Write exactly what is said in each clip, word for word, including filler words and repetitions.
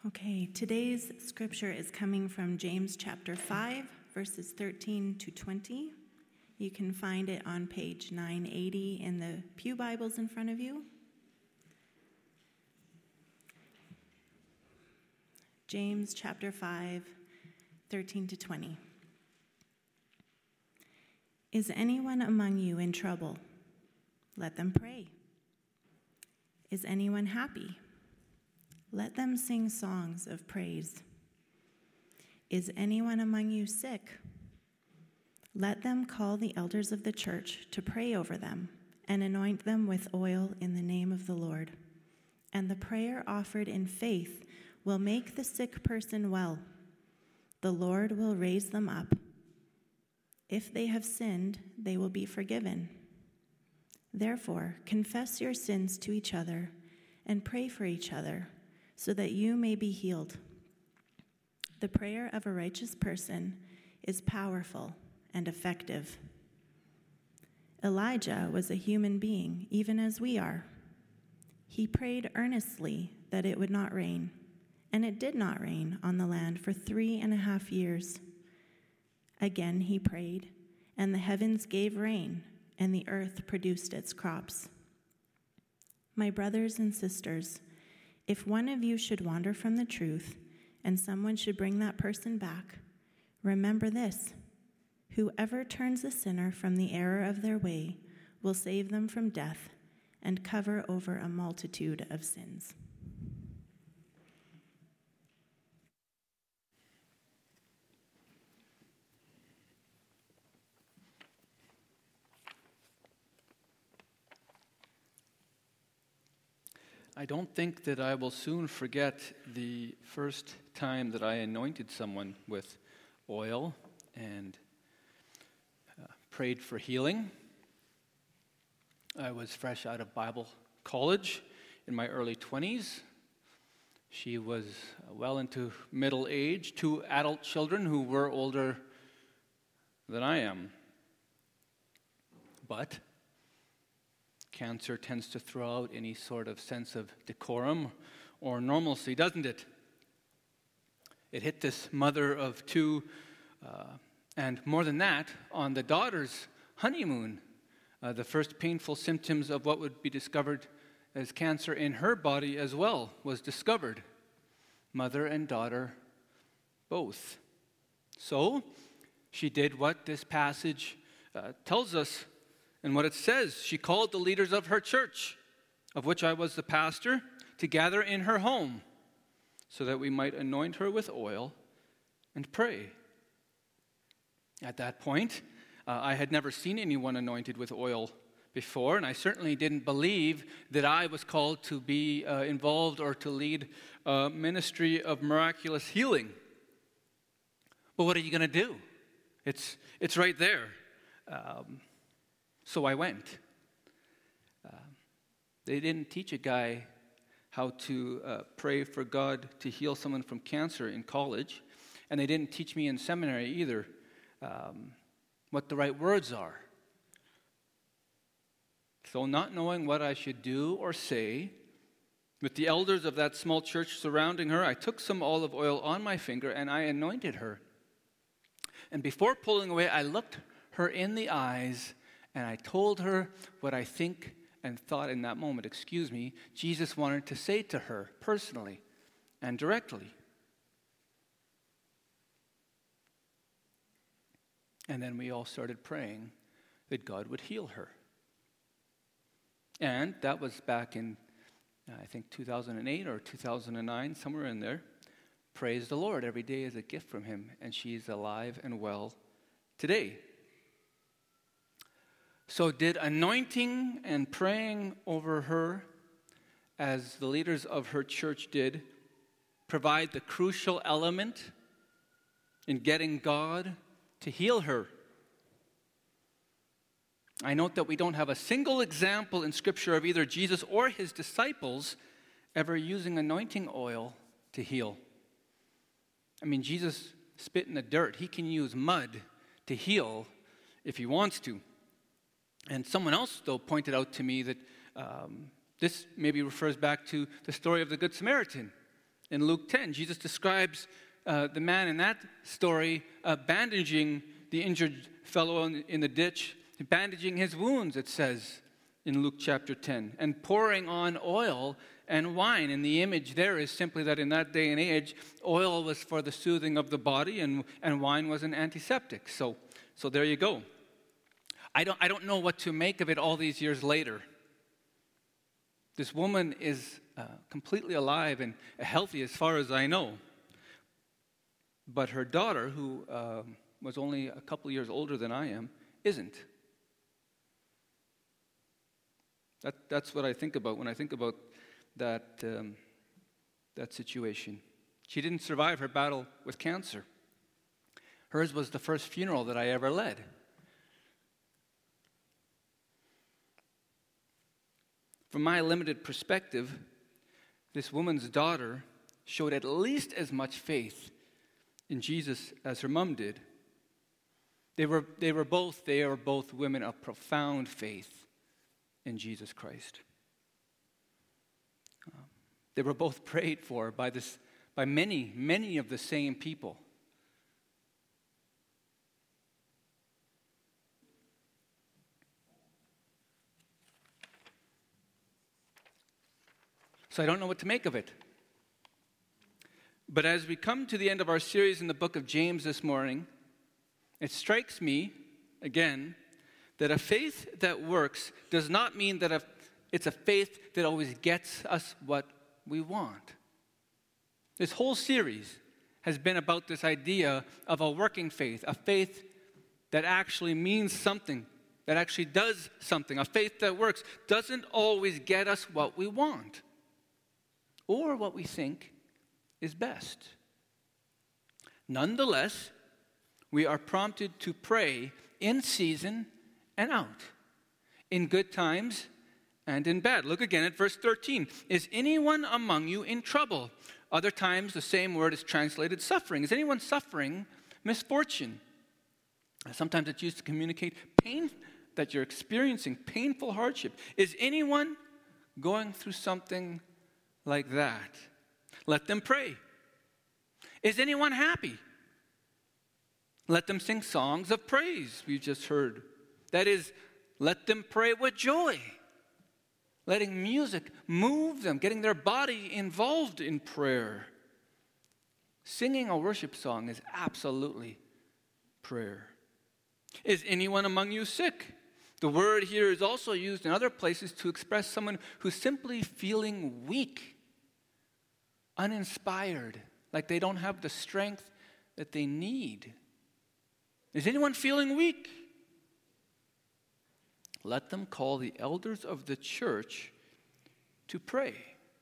Okay, today's scripture is coming from James chapter five, verses thirteen to twenty. You can find it on page nine eighty in the Pew Bibles in front of you. James chapter five, thirteen to twenty. Is anyone among you in trouble? Let them pray. Is anyone happy? Let them sing songs of praise. Is anyone among you sick? Let them call the elders of the church to pray over them and anoint them with oil in the name of the Lord. And the prayer offered in faith will make the sick person well. The Lord will raise them up. If they have sinned, they will be forgiven. Therefore, confess your sins to each other and pray for each other, so that you may be healed. The prayer of a righteous person is powerful and effective. Elijah was a human being, even as we are. He prayed earnestly that it would not rain, and it did not rain on the land for three and a half years. Again he prayed, and the heavens gave rain, and the earth produced its crops. My brothers and sisters, if one of you should wander from the truth, and someone should bring that person back, remember this: whoever turns a sinner from the error of their way will save them from death and cover over a multitude of sins. I don't think that I will soon forget the first time that I anointed someone with oil and uh, prayed for healing. I was fresh out of Bible college in my early twenties. She was well into middle age, two adult children who were older than I am. But cancer tends to throw out any sort of sense of decorum or normalcy, doesn't it? It hit this mother of two, uh, and more than that, on the daughter's honeymoon. Uh, the first painful symptoms of what would be discovered as cancer in her body as well was discovered. Mother and daughter, both. So, she did what this passage uh, tells us. And what it says, she called the leaders of her church, of which I was the pastor, to gather in her home so that we might anoint her with oil and pray. At that point, uh, I had never seen anyone anointed with oil before, and I certainly didn't believe that I was called to be uh, involved or to lead a ministry of miraculous healing. But what are you going to do? It's, it's right there. Um, So I went. Uh, they didn't teach a guy how to uh, pray for God to heal someone from cancer in college, and they didn't teach me in seminary either um, what the right words are. So not knowing what I should do or say, with the elders of that small church surrounding her, I took some olive oil on my finger and I anointed her. And before pulling away, I looked her in the eyes and I told her what I think and thought in that moment, excuse me, Jesus wanted to say to her personally and directly. And then we all started praying that God would heal her. And that was back in, I think, two thousand eight or two thousand nine, somewhere in there. Praise the Lord. Every day is a gift from Him, and she's alive and well today. So did anointing and praying over her, as the leaders of her church did, provide the crucial element in getting God to heal her? I note that we don't have a single example in Scripture of either Jesus or His disciples ever using anointing oil to heal. I mean, Jesus spit in the dirt. He can use mud to heal if He wants to. And someone else, though, pointed out to me that um, this maybe refers back to the story of the Good Samaritan in Luke ten. Jesus describes uh, the man in that story uh, bandaging the injured fellow in, in the ditch, bandaging his wounds, it says in Luke chapter ten, and pouring on oil and wine. And the image there is simply that in that day and age, oil was for the soothing of the body, and, and wine was an antiseptic. So, so there you go. I don't, I don't know what to make of it all these years later. This woman is uh, completely alive and healthy as far as I know. But her daughter, who uh, was only a couple years older than I am, isn't. That, that's what I think about when I think about that, um, that situation. She didn't survive her battle with cancer. Hers was the first funeral that I ever led. From my limited perspective, this woman's daughter showed at least as much faith in Jesus as her mom did. They were, they were both, they are both women of profound faith in Jesus Christ. Uh, they were both prayed for by this, by many, many of the same people. So I don't know what to make of it. But as we come to the end of our series in the book of James this morning, it strikes me, again, that a faith that works does not mean that a, it's a faith that always gets us what we want. This whole series has been about this idea of a working faith, a faith that actually means something, that actually does something. A faith that works doesn't always get us what we want or what we think is best. Nonetheless, we are prompted to pray in season and out, in good times and in bad. Look again at verse thirteen. Is anyone among you in trouble? Other times the same word is translated suffering. Is anyone suffering misfortune? Sometimes it's used to communicate pain that you're experiencing, painful hardship. Is anyone going through something like that? Let them pray. Is anyone happy? Let them sing songs of praise, we've just heard. That is, let them pray with joy. Letting music move them, getting their body involved in prayer. Singing a worship song is absolutely prayer. Is anyone among you sick? The word here is also used in other places to express someone who's simply feeling weak, uninspired, like they don't have the strength that they need. Is anyone feeling weak? Let them call the elders of the church to pray.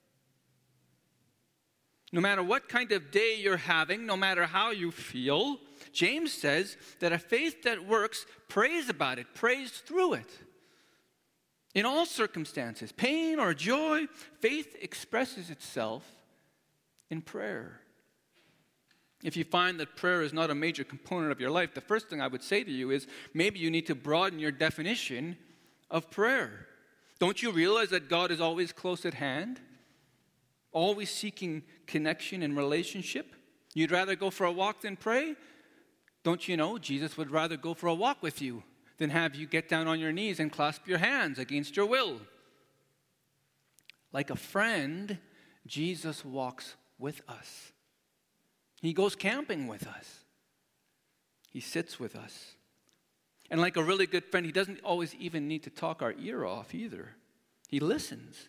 No matter what kind of day you're having, no matter how you feel, James says that a faith that works prays about it, prays through it. In all circumstances, pain or joy, faith expresses itself in prayer. If you find that prayer is not a major component of your life, the first thing I would say to you is maybe you need to broaden your definition of prayer. Don't you realize that God is always close at hand? Always seeking connection and relationship? You'd rather go for a walk than pray? Don't you know Jesus would rather go for a walk with you than have you get down on your knees and clasp your hands against your will? Like a friend, Jesus walks with us. He goes camping with us. He sits with us. And like a really good friend, he doesn't always even need to talk our ear off either. He listens.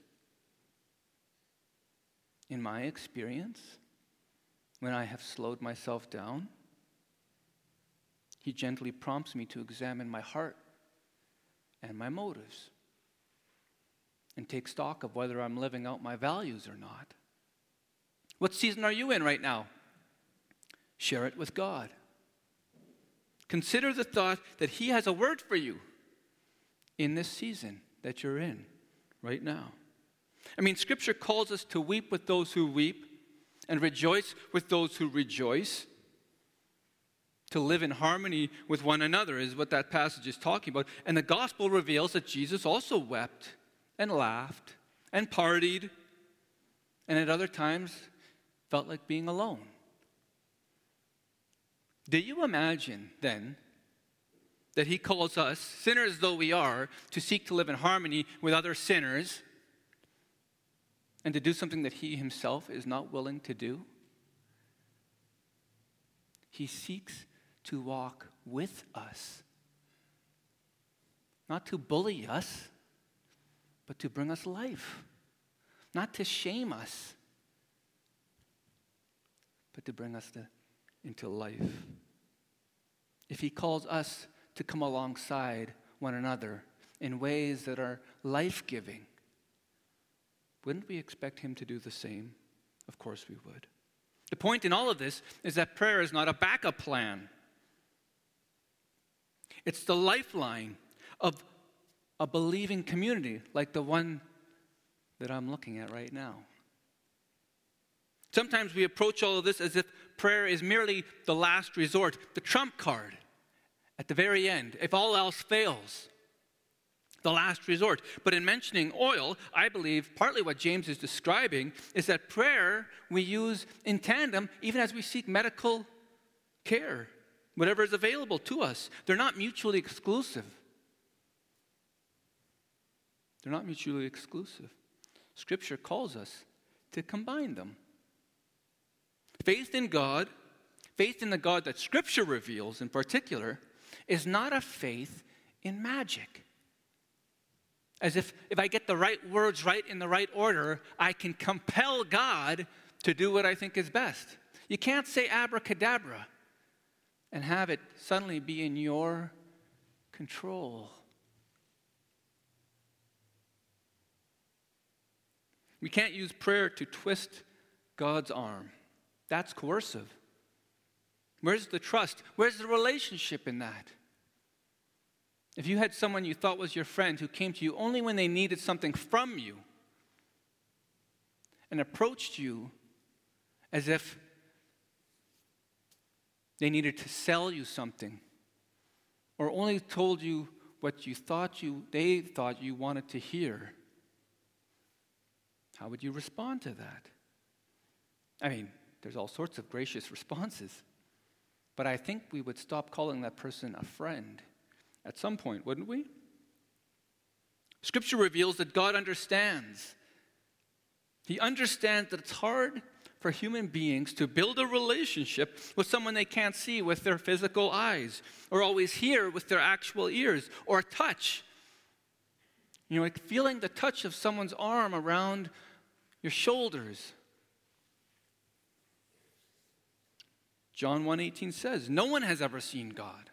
In my experience, when I have slowed myself down, he gently prompts me to examine my heart and my motives and take stock of whether I'm living out my values or not. What season are you in right now? Share it with God. Consider the thought that he has a word for you in this season that you're in right now. I mean, Scripture calls us to weep with those who weep and rejoice with those who rejoice. To live in harmony with one another is what that passage is talking about. And the gospel reveals that Jesus also wept and laughed and partied. And at other times, felt like being alone. Do you imagine, then, that he calls us, sinners though we are, to seek to live in harmony with other sinners and to do something that he himself is not willing to do? He seeks to walk with us, not to bully us, but to bring us life, not to shame us, but to bring us to, into life. If he calls us to come alongside one another in ways that are life-giving, wouldn't we expect him to do the same? Of course we would. The point in all of this is that prayer is not a backup plan. It's the lifeline of a believing community like the one that I'm looking at right now. Sometimes we approach all of this as if prayer is merely the last resort, the trump card at the very end, if all else fails, the last resort. But in mentioning oil, I believe partly what James is describing is that prayer we use in tandem even as we seek medical care, whatever is available to us. They're not mutually exclusive. They're not mutually exclusive. Scripture calls us to combine them. Faith in God, faith in the God that Scripture reveals in particular, is not a faith in magic. As if if I get the right words right in the right order, I can compel God to do what I think is best. You can't say abracadabra and have it suddenly be in your control. We can't use prayer to twist God's arm. That's coercive. Where's the trust? Where's the relationship in that? If you had someone you thought was your friend who came to you only when they needed something from you and approached you as if they needed to sell you something, or only told you what you thought you they thought you wanted to hear, how would you respond to that? I mean, there's all sorts of gracious responses, but I think we would stop calling that person a friend at some point, wouldn't we? Scripture reveals that God understands. He understands that it's hard for human beings to build a relationship with someone they can't see with their physical eyes, or always hear with their actual ears, or touch. You know, like feeling the touch of someone's arm around your shoulders. John one eighteen says, "No one has ever seen God,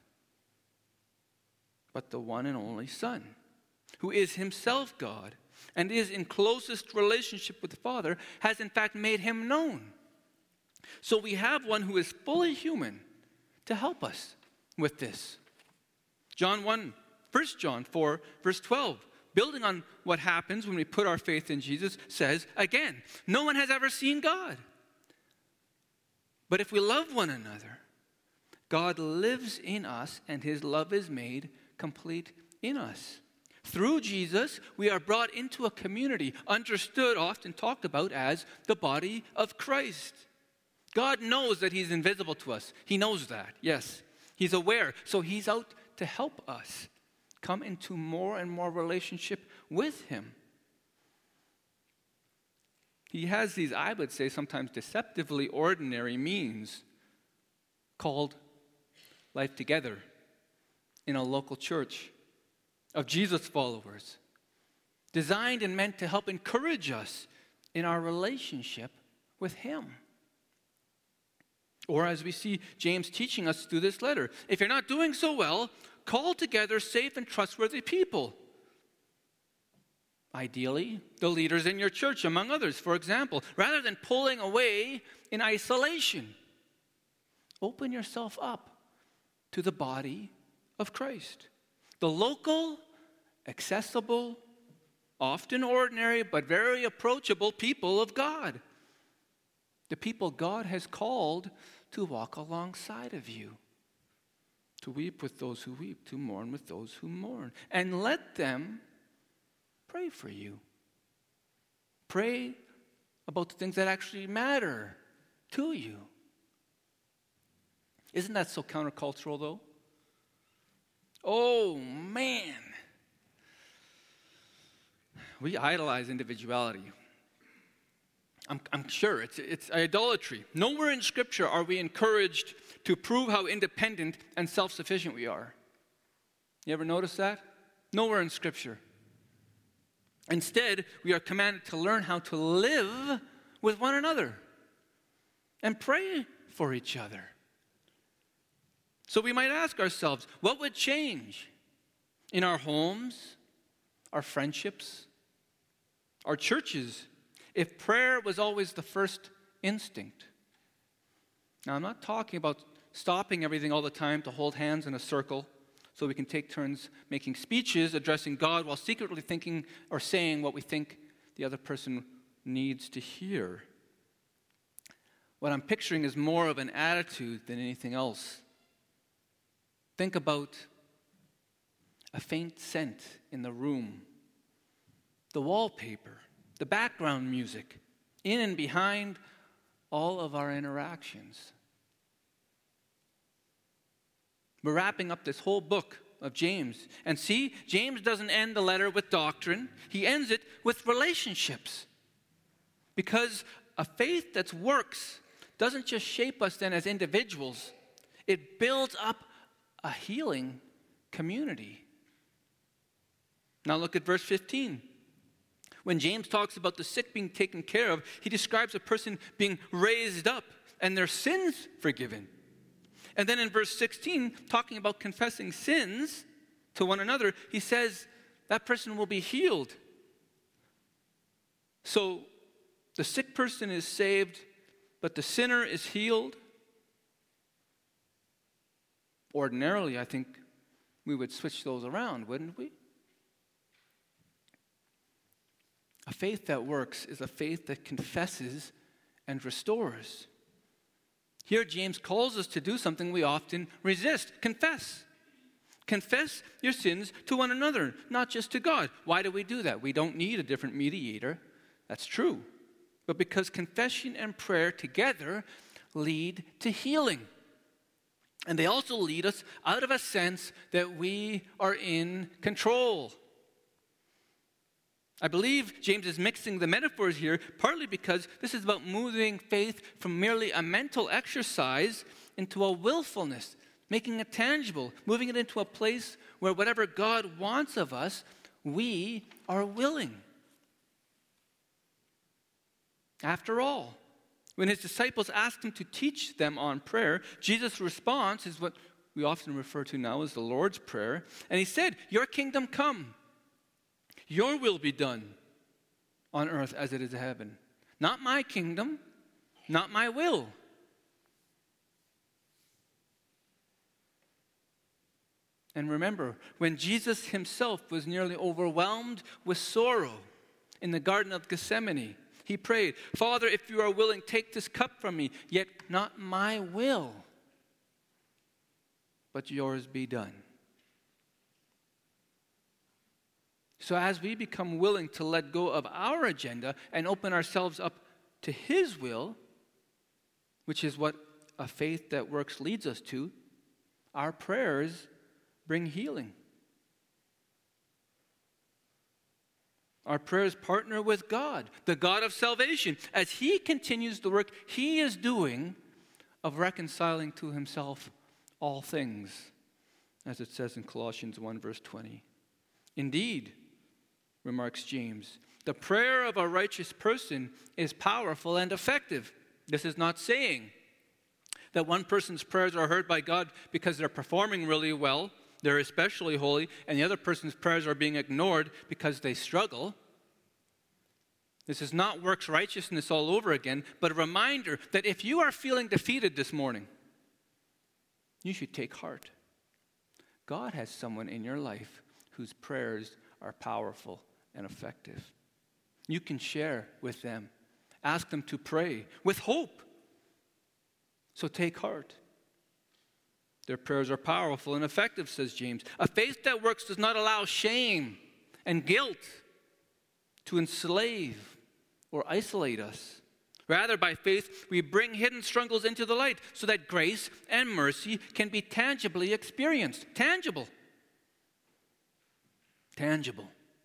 but the one and only Son, who is himself God and is in closest relationship with the Father, has in fact made him known." So we have one who is fully human to help us with this. John one, First John four, verse twelve, building on what happens when we put our faith in Jesus, says, again, no one has ever seen God. But if we love one another, God lives in us and his love is made complete in us. Through Jesus, we are brought into a community, understood, often talked about as the body of Christ. God knows that he's invisible to us. He knows that, yes. He's aware, so he's out to help us come into more and more relationship with him. He has these, I would say, sometimes deceptively ordinary means called life together in a local church of Jesus followers, designed and meant to help encourage us in our relationship with him. Or as we see James teaching us through this letter, if you're not doing so well, call together safe and trustworthy people. Ideally, the leaders in your church, among others, for example, rather than pulling away in isolation. Open yourself up to the body of Christ. The local, accessible, often ordinary, but very approachable people of God. The people God has called to walk alongside of you. To weep with those who weep, to mourn with those who mourn. And let them pray for you. Pray about the things that actually matter to you. Isn't that so countercultural, though? Oh, man. We idolize individuality. I'm, I'm sure it's, it's idolatry. Nowhere in Scripture are we encouraged to prove how independent and self-sufficient we are. You ever notice that? Nowhere in Scripture. Instead, we are commanded to learn how to live with one another and pray for each other. So we might ask ourselves, what would change in our homes, our friendships, our churches, if prayer was always the first instinct? Now, I'm not talking about stopping everything all the time to hold hands in a circle so we can take turns making speeches addressing God while secretly thinking or saying what we think the other person needs to hear. What I'm picturing is more of an attitude than anything else. Think about a faint scent in the room, the wallpaper, the background music, in and behind all of our interactions. We're wrapping up this whole book of James. And see, James doesn't end the letter with doctrine. He ends it with relationships. Because a faith that works doesn't just shape us then as individuals. It builds up a healing community. Now look at verse fifteen. When James talks about the sick being taken care of, he describes a person being raised up and their sins forgiven. And then in verse sixteen, talking about confessing sins to one another, he says that person will be healed. So the sick person is saved, but the sinner is healed. Ordinarily, I think we would switch those around, wouldn't we? A faith that works is a faith that confesses and restores. Here, James calls us to do something we often resist. Confess. Confess your sins to one another, not just to God. Why do we do that? We don't need a different mediator. That's true. But because confession and prayer together lead to healing. And they also lead us out of a sense that we are in control. I believe James is mixing the metaphors here, partly because this is about moving faith from merely a mental exercise into a willfulness, making it tangible, moving it into a place where whatever God wants of us, we are willing. After all, when his disciples asked him to teach them on prayer, Jesus' response is what we often refer to now as the Lord's Prayer. And he said, "Your kingdom come. Your will be done on earth as it is in heaven." Not my kingdom, not my will. And remember, when Jesus himself was nearly overwhelmed with sorrow in the Garden of Gethsemane, he prayed, "Father, if you are willing, take this cup from me, yet not my will, but yours be done." So as we become willing to let go of our agenda and open ourselves up to his will, which is what a faith that works leads us to, our prayers bring healing. Our prayers partner with God, the God of salvation, as he continues the work he is doing of reconciling to himself all things, as it says in Colossians one, verse twenty. Indeed, remarks James, the prayer of a righteous person is powerful and effective. This is not saying that one person's prayers are heard by God because they're performing really well, they're especially holy, and the other person's prayers are being ignored because they struggle. This is not works righteousness all over again, but a reminder that if you are feeling defeated this morning, you should take heart. God has someone in your life whose prayers are powerful and effective. You can share with them. Ask them to pray with hope. So take heart. Their prayers are powerful and effective, says James. A faith that works does not allow shame and guilt to enslave or isolate us. Rather, by faith, we bring hidden struggles into the light so that grace and mercy can be tangibly experienced. Tangible. Tangible.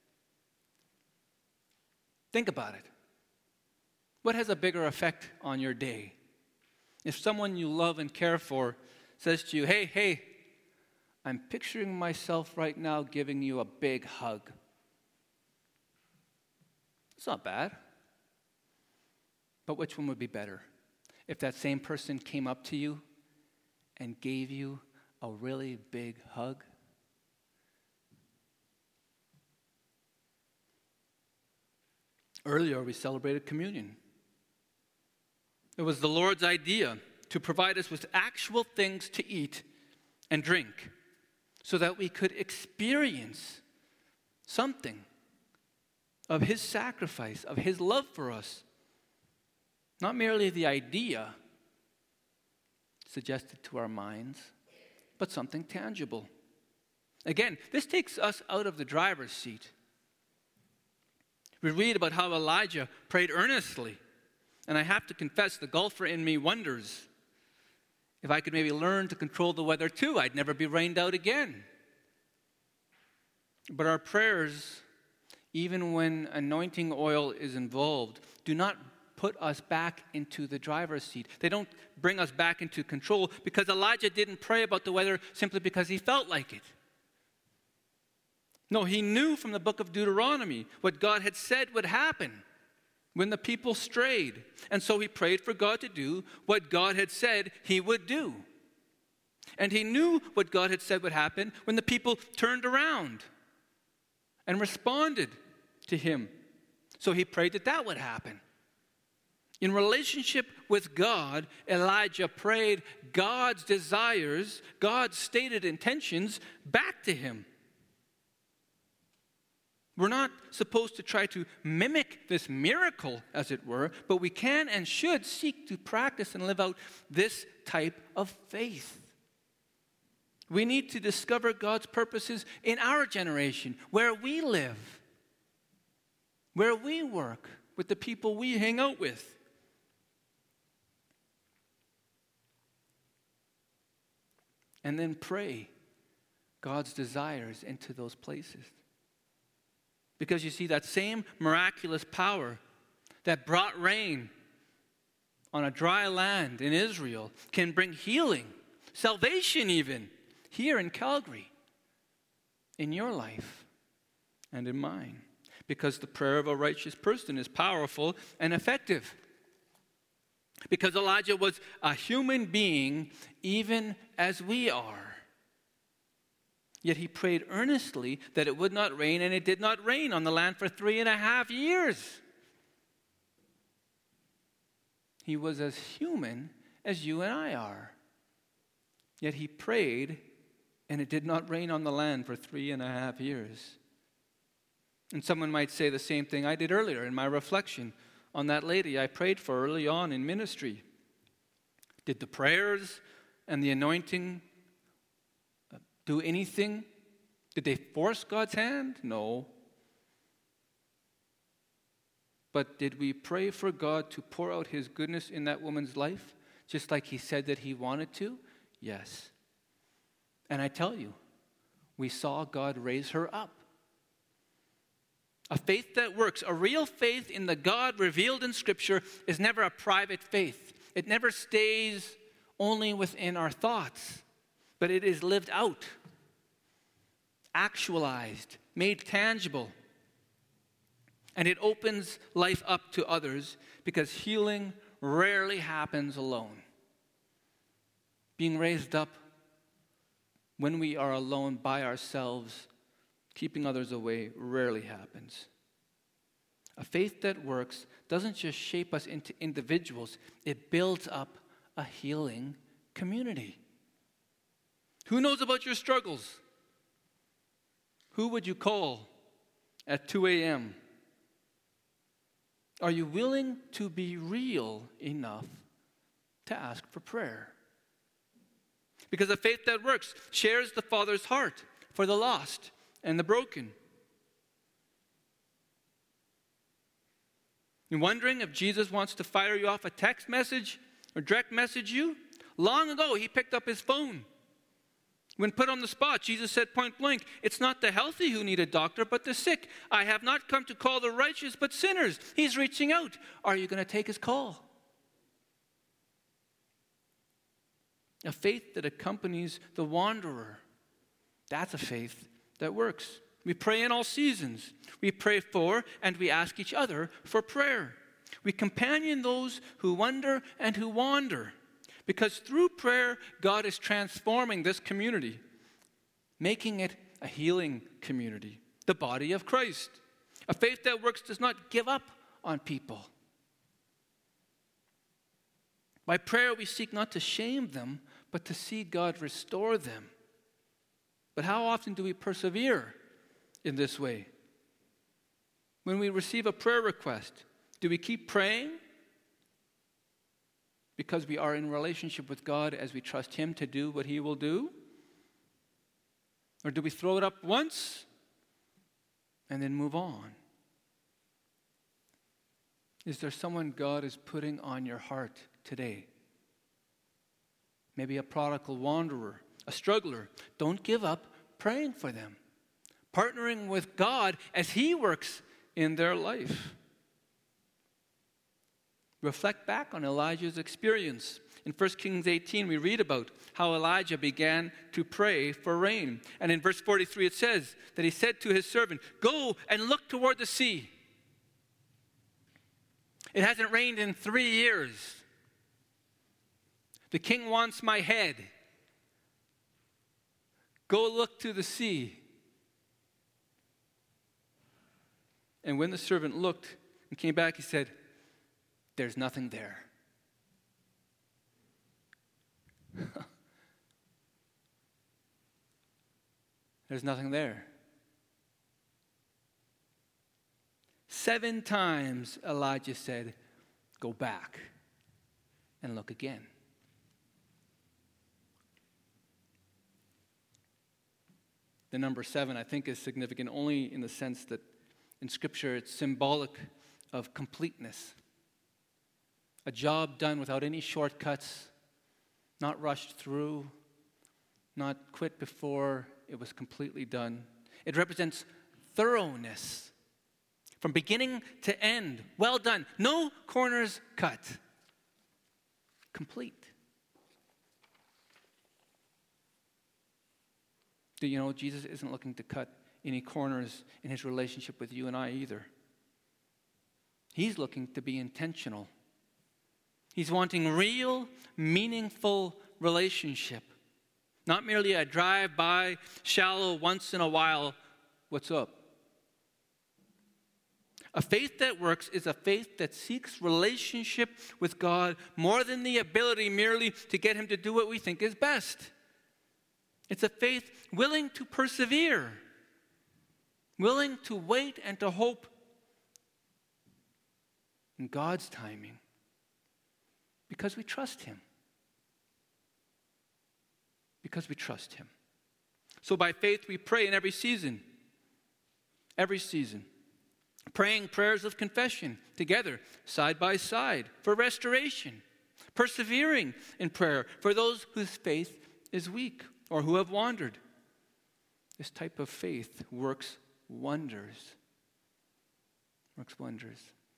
Think about it. What has a bigger effect on your day? If someone you love and care for says to you, hey, hey, I'm picturing myself right now giving you a big hug. It's not bad. But which one would be better? If that same person came up to you and gave you a really big hug? Earlier, we celebrated communion. It was the Lord's idea to provide us with actual things to eat and drink so that we could experience something of his sacrifice, of his love for us. Not merely the idea suggested to our minds, but something tangible. Again, this takes us out of the driver's seat. We read about how Elijah prayed earnestly. And I have to confess, the golfer in me wonders if I could maybe learn to control the weather too. I'd never be rained out again. But our prayers, even when anointing oil is involved, do not put us back into the driver's seat. They don't bring us back into control, because Elijah didn't pray about the weather simply because he felt like it. No, he knew from the book of Deuteronomy what God had said would happen when the people strayed. And so he prayed for God to do what God had said he would do. And he knew what God had said would happen when the people turned around and responded to him. So he prayed that that would happen. In relationship with God, Elijah prayed God's desires, God's stated intentions back to him. We're not supposed to try to mimic this miracle, as it were, but we can and should seek to practice and live out this type of faith. We need to discover God's purposes in our generation, where we live, where we work, with the people we hang out with. And then pray God's desires into those places. Because you see, that same miraculous power that brought rain on a dry land in Israel can bring healing, salvation even, here in Calgary, in your life and in mine. Because the prayer of a righteous person is powerful and effective. Because Elijah was a human being even as we are. Yet he prayed earnestly that it would not rain, and it did not rain on the land for three and a half years. He was as human as you and I are. Yet he prayed, and it did not rain on the land for three and a half years. And someone might say the same thing I did earlier in my reflection on that lady I prayed for early on in ministry. Did the prayers and the anointing do anything? Did they force God's hand? No. But did we pray for God to pour out his goodness in that woman's life, just like he said that he wanted to? Yes. And I tell you, we saw God raise her up. A faith that works, a real faith in the God revealed in Scripture, is never a private faith. It never stays only within our thoughts, but it is lived out, actualized, made tangible. And it opens life up to others, because healing rarely happens alone. Being raised up when we are alone by ourselves, keeping others away, rarely happens. A faith that works doesn't just shape us into individuals, it builds up a healing community. Who knows about your struggles? Who would you call at two a.m.? Are you willing to be real enough to ask for prayer? Because a faith that works shares the Father's heart for the lost and the broken. You're wondering if Jesus wants to fire you off a text message or direct message you? Long ago, he picked up his phone. When put on the spot, Jesus said point blank, it's not the healthy who need a doctor, but the sick. I have not come to call the righteous, but sinners. He's reaching out. Are you going to take his call? A faith that accompanies the wanderer. That's a faith that works. We pray in all seasons. We pray for and we ask each other for prayer. We companion those who wonder and who wander. Because through prayer, God is transforming this community, making it a healing community, the body of Christ. A faith that works does not give up on people. By prayer, we seek not to shame them, but to see God restore them. But how often do we persevere in this way? When we receive a prayer request, do we keep praying? Because we are in relationship with God as we trust him to do what he will do? Or do we throw it up once and then move on? Is there someone God is putting on your heart today? Maybe a prodigal wanderer, a struggler. Don't give up praying for them. Partnering with God as he works in their life. Reflect back on Elijah's experience. In First Kings eighteen, we read about how Elijah began to pray for rain. And in verse forty-three, it says that he said to his servant, go and look toward the sea. It hasn't rained in three years. The king wants my head. Go look to the sea. And when the servant looked and came back, he said, there's nothing there. There's nothing there. Seven times Elijah said, go back and look again. The number seven, I think, is significant only in the sense that in Scripture it's symbolic of completeness. A job done without any shortcuts, not rushed through, not quit before it was completely done. It represents thoroughness from beginning to end. Well done. No corners cut. Complete. Do you know Jesus isn't looking to cut any corners in his relationship with you and I either? He's looking to be intentional. He's wanting real, meaningful relationship. Not merely a drive-by, shallow, once in a while, what's up? A faith that works is a faith that seeks relationship with God more than the ability merely to get him to do what we think is best. It's a faith willing to persevere, willing to wait and to hope in God's timing. Because we trust him. Because we trust him. So by faith we pray in every season. Every season. Praying prayers of confession together, side by side, for restoration. Persevering in prayer for those whose faith is weak or who have wandered. This type of faith works wonders. Works wonders.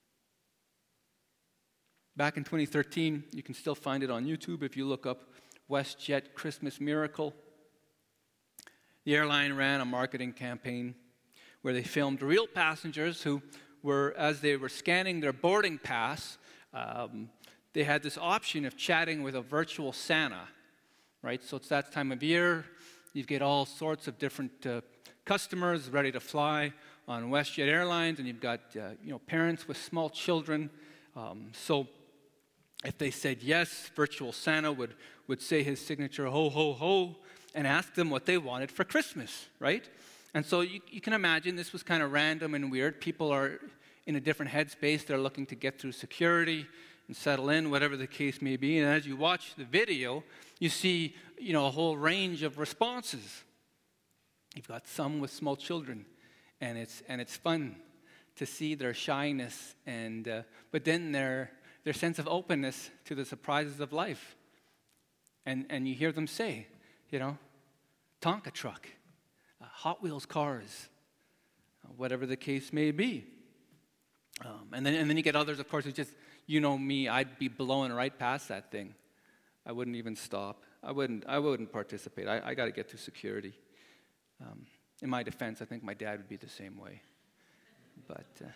Back in twenty thirteen, you can still find it on YouTube if you look up WestJet Christmas Miracle. The airline ran a marketing campaign where they filmed real passengers who were, as they were scanning their boarding pass, um, they had this option of chatting with a virtual Santa, right? So it's that time of year. You get all sorts of different uh, customers ready to fly on WestJet Airlines, and you've got uh, you know parents with small children. Um, so if they said yes, virtual Santa would, would say his signature, ho, ho, ho, and ask them what they wanted for Christmas, right? And so you, you can imagine this was kind of random and weird. People are in a different headspace. They're looking to get through security and settle in, whatever the case may be. And as you watch the video, you see, you know, a whole range of responses. You've got some with small children, and it's and it's fun to see their shyness, and uh, but then their their sense of openness to the surprises of life. And and you hear them say, you know, Tonka truck, uh, Hot Wheels cars, uh, whatever the case may be. Um, and then and then you get others, of course, who just, you know me, I'd be blowing right past that thing. I wouldn't even stop. I wouldn't I wouldn't participate. I, I got to get through security. Um, in my defense, I think my dad would be the same way. But uh,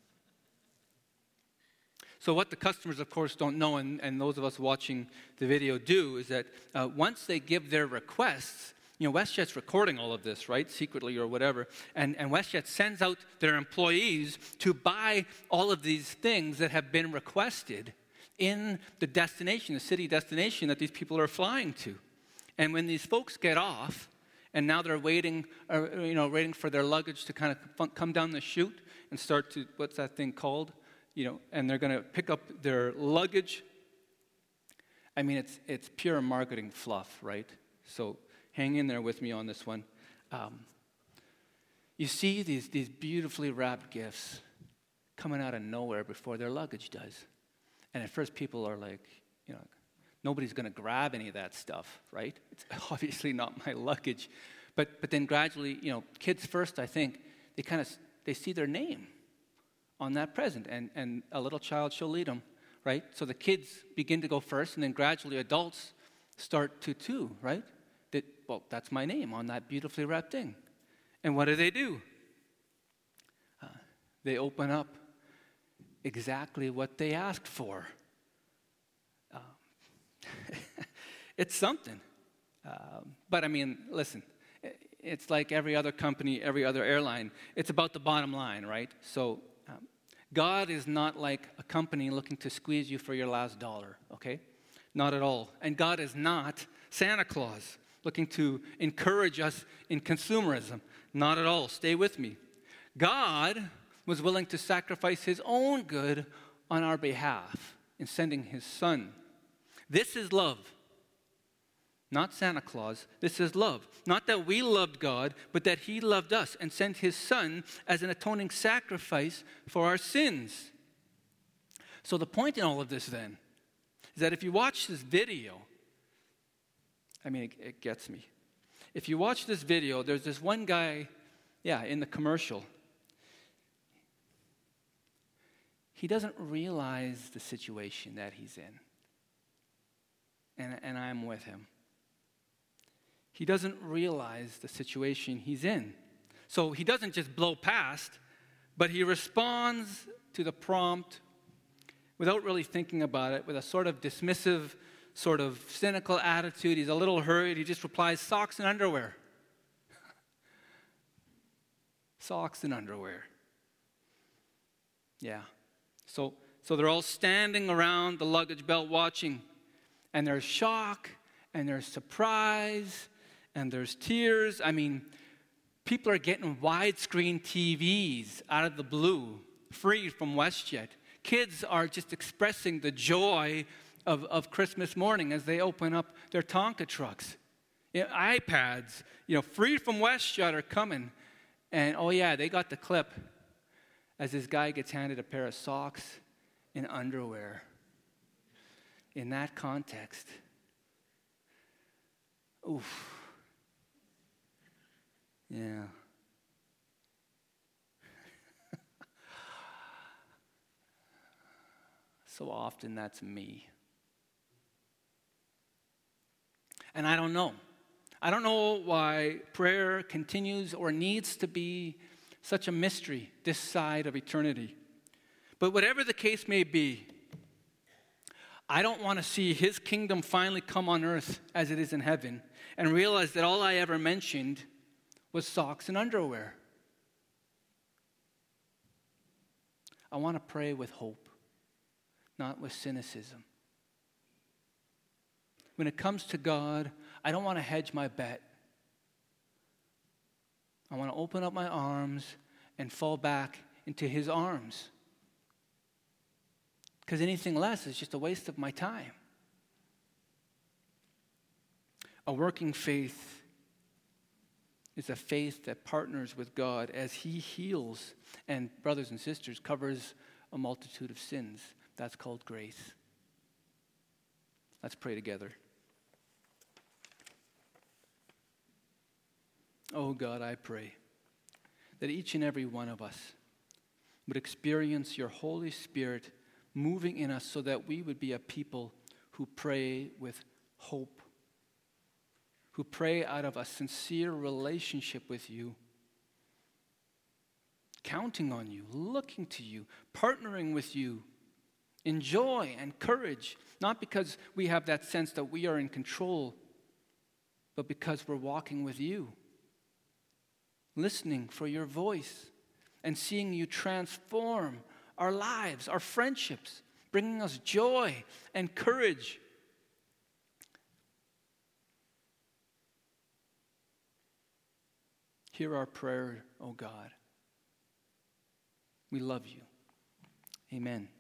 so what the customers, of course, don't know, and, and those of us watching the video do, is that uh, once they give their requests, you know, WestJet's recording all of this, right, secretly or whatever, and, and WestJet sends out their employees to buy all of these things that have been requested in the destination, the city destination that these people are flying to. And when these folks get off, and now they're waiting, uh, you know, waiting for their luggage to kind of come down the chute and start to, what's that thing called? You know, and they're going to pick up their luggage. I mean, it's it's pure marketing fluff, right? So hang in there with me on this one. Um, you see these these beautifully wrapped gifts coming out of nowhere before their luggage does. And at first people are like, you know, nobody's going to grab any of that stuff, right? It's obviously not my luggage. But but then gradually, you know, kids first, I think, they kind of, they see their name on that present, and, and a little child shall lead them, right? So the kids begin to go first, and then gradually adults start to too, right? That, well, that's my name on that beautifully wrapped thing. And what do they do? Uh, they open up exactly what they asked for. Um, it's something. Um, but I mean, listen, it's like every other company, every other airline. It's about the bottom line, right? So um, God is not like a company looking to squeeze you for your last dollar, okay? Not at all. And God is not Santa Claus looking to encourage us in consumerism. Not at all. Stay with me. God was willing to sacrifice his own good on our behalf in sending his son. This is love. Not Santa Claus. This is love. Not that we loved God, but that he loved us and sent his son as an atoning sacrifice for our sins. So the point in all of this then is that if you watch this video, I mean, it, it gets me. If you watch this video, there's this one guy, yeah, in the commercial. He doesn't realize the situation that he's in. And, and I'm with him. He doesn't realize the situation he's in. So he doesn't just blow past, but he responds to the prompt without really thinking about it, with a sort of dismissive, sort of cynical attitude. He's a little hurried. He just replies, socks and underwear. Socks and underwear. Yeah. So, so they're all standing around the luggage belt watching. And there's shock, and there's surprise, and there's tears. I mean, people are getting widescreen T Vs out of the blue, free from WestJet. Kids are just expressing the joy of, of Christmas morning as they open up their Tonka trucks. You know, iPads, you know, free from WestJet are coming. And, oh, yeah, they got the clip as this guy gets handed a pair of socks and underwear. In that context, oof, yeah. So often that's me. And I don't know. I don't know why prayer continues or needs to be such a mystery this side of eternity. But whatever the case may be, I don't want to see his kingdom finally come on earth as it is in heaven and realize that all I ever mentioned was socks and underwear. I want to pray with hope, not with cynicism. When it comes to God, I don't want to hedge my bet. I want to open up my arms and fall back into his arms. Because anything less is just a waste of my time. A working faith is a faith that partners with God as he heals and, brothers and sisters, covers a multitude of sins. That's called grace. Let's pray together. Oh God, I pray that each and every one of us would experience your Holy Spirit moving in us so that we would be a people who pray with hope, who pray out of a sincere relationship with you, counting on you, looking to you, partnering with you in joy and courage, not because we have that sense that we are in control, but because we're walking with you, listening for your voice and seeing you transform our lives, our friendships, bringing us joy and courage. Hear our prayer, O God. We love you. Amen.